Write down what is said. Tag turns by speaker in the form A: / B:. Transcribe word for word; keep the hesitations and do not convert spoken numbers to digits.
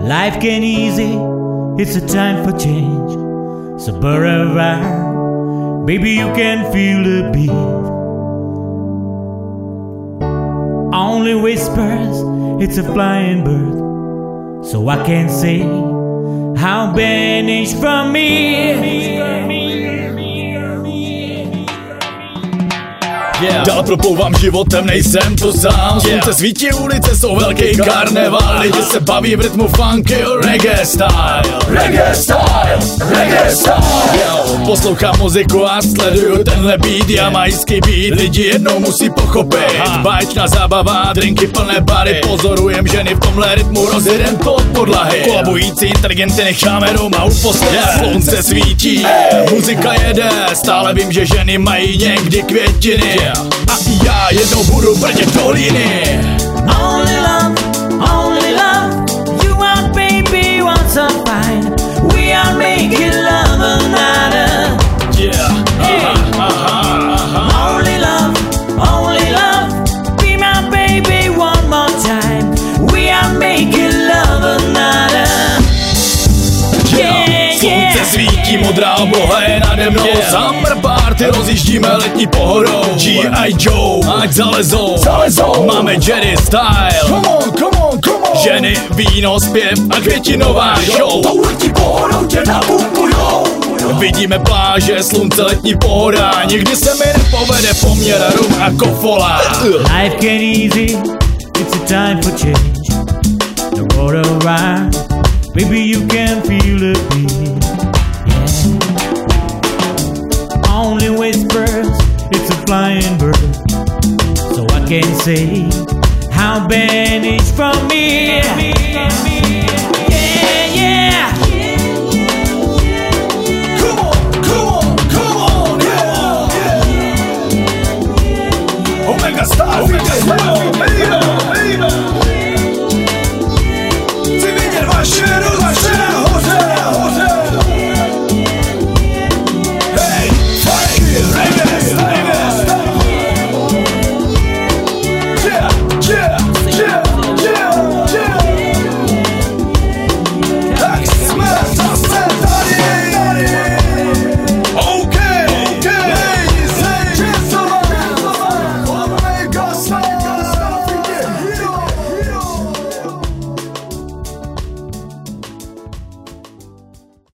A: Life ain't easy, it's a time for change. So burrow around, baby you can feel the beat. Only whispers, it's a flying bird. So I can say how banished from me.
B: Yeah. Dál proplouvám životem, nejsem to sám. Slunce yeah. svítí, ulice jsou velký karneval. Lidi se baví v rytmu funky, reggae style. Reggae style, reggae style. Yo, poslouchám muziku a sleduju tenhle beat, jamajský beat. Lidi jednou musí pochopit, báječná zábava, drinky plné bary. Pozorujem ženy v tomhle rytmu, rozjedem to od podlahy. Kolabující inteligenty necháme doma u postele. Yeah. Slunce svítí, hey. Muzika jede, stále vím, že ženy mají někdy květiny. Yeah. A já jednou budu brdět do líny.
A: Only love, only love, you are baby once a fine. We are making love another.
B: Yeah, aha, aha, aha.
A: Only love, only love, be my baby one more time. We are making love another.
B: Yeah, yeah. Slunce svítí, modrá obloha je nade mnou. Yeah. Summer party rozjíždíme letní pohodou. G I Joe, ať zalezou, zalezou. Máme Jerry style. Come on, come on, come on. Ženy, víno, zpěv a květinová show. Tou letní pohodou tě napumpujou. Vidíme pláže, slunce, letní pohoda. Nikdy se mi nepovede poměr rum a kofola.
A: Life ain't easy, it's a time for change. The water around, baby you can feel the beat. Only whispers, it's a flying bird. So I can say how banished from me. Yeah, yeah.
B: Come on, come on, come on, yeah, yeah. Omega Star, Omega Star.